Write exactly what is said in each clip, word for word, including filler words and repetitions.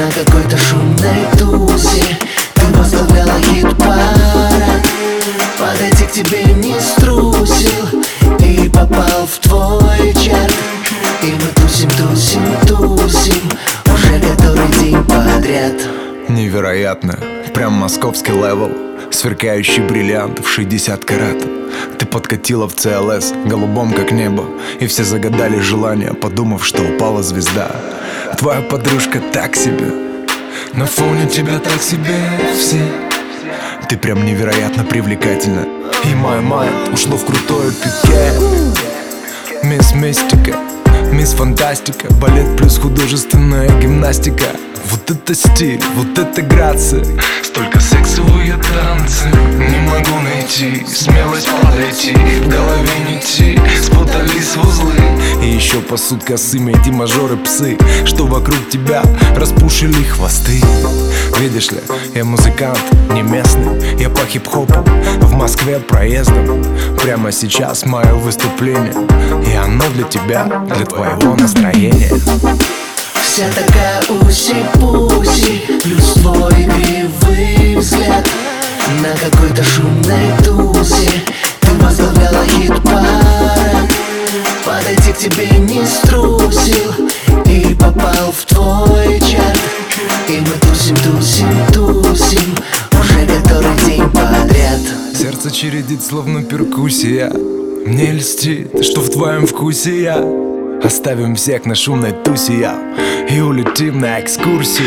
На какой-то шумной тусе ты возглавляла хит-парад. Подойти к тебе не струсил и попал в твой чарт. И мы тусим, тусим, тусим уже который день подряд. Невероятно, прям московский левел. Сверкающий бриллиант в шестьдесят карат. Ты подкатила в си эл эс, голубом как небо, и все загадали желание, подумав, что упала звезда. Твоя подружка так себе, на фоне тебя так себе все. Ты прям невероятно привлекательна, и мой майнд ушло в крутое пике. Мисс Мистика, мисс Фантастика, балет плюс художественная гимнастика. Вот это стиль, вот это грация, столько сексовые танцы. Не могу найти смелость подойти, в голове нити спутались в узлы. И еще пасут косыми эти мажоры псы, что вокруг тебя распушили хвосты. Видишь ли, я музыкант, не местный, я по хип-хопу в Москве проездом. Прямо сейчас мое выступление, и оно для тебя, для твоего настроения. Вся такая уси-пуси, плюс твой игривый взгляд. На какой-то шумной тусе ты возглавляла хит-парад. Подойти к тебе не струсил и попал в твой чарт. И мы тусим, тусим, тусим уже который день подряд. Сердце чередит словно перкуссия. Мне льстит, что в твоем вкусе я. Оставим всех на шумной тусе я и улетим на экскурсию.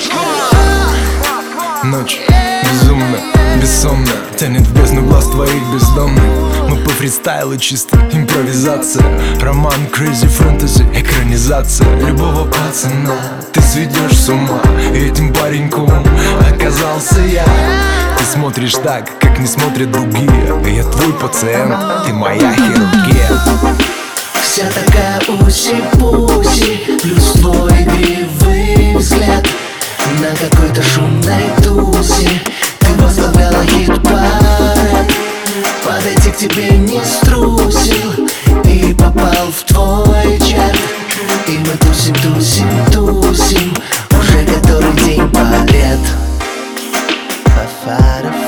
Ночь безумно, бессонно тянет в бездну глаз твоих бездомных. Мы по фристайлу чисто импровизация. Роман, crazy fantasy, экранизация любого пацана. Ты сведешь с ума, и этим пареньком оказался я. Ты смотришь так, как не смотрят другие. Я твой пациент, ты моя хирургия. Вся такая уси-пуси, плюс твой игривый взгляд. На какой-то шумной тусе ты возглавляла хит-парад. Подойти к тебе не струсил и попал в твой чарт. И мы тусим, тусим, тусим уже который день подряд. Фа-фа-ра-фа.